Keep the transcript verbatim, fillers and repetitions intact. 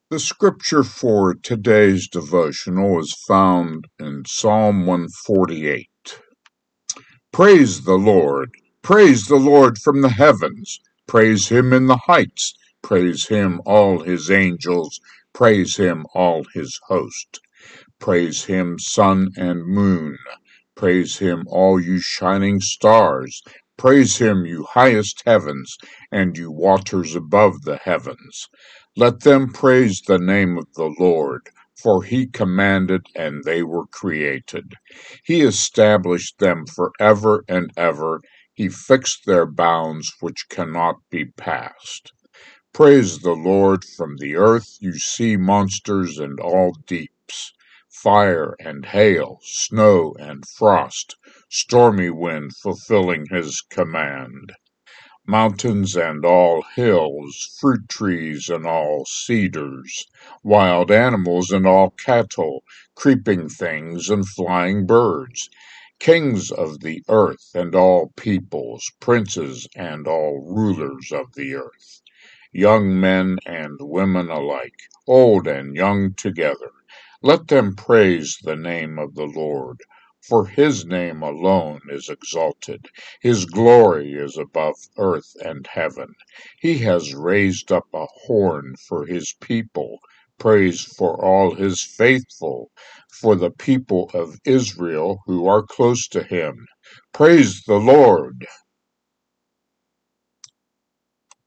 The scripture for today's devotional is found in Psalm one forty-eight. Praise the Lord. Praise the Lord from the heavens. Praise him in the heights. Praise him, all his angels. Praise him, all his host. Praise him, sun and moon. Praise him, all you shining stars. Praise him, you highest heavens, and you waters above the heavens. Let them praise the name of the Lord, for he commanded, and they were created. He established them forever and ever. He fixed their bounds which cannot be passed. Praise the Lord from the earth, you sea monsters and all deeps. Fire and hail, snow and frost, stormy wind fulfilling his command. Mountains and all hills, fruit trees and all cedars, wild animals and all cattle, creeping things and flying birds, kings of the earth and all peoples, princes and all rulers of the earth, young men and women alike, old and young together. Let them praise the name of the Lord, for his name alone is exalted. His glory is above earth and heaven. He has raised up a horn for his people, praise for all his faithful, for the people of Israel who are close to him. Praise the Lord.